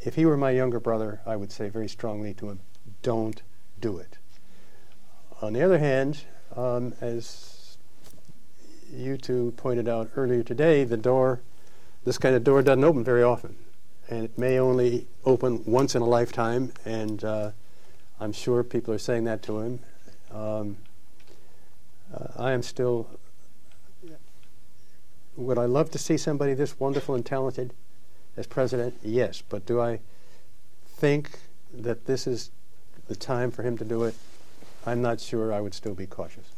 if he were my younger brother, I would say very strongly to him, don't do it. On the other hand, as you two pointed out earlier today, this kind of door doesn't open very often. And it may only open once in a lifetime, and I'm sure people are saying that to him. I am still... Would I love to see somebody this wonderful and talented as president? Yes. But do I think that this is the time for him to do it? I'm not sure. I would still be cautious.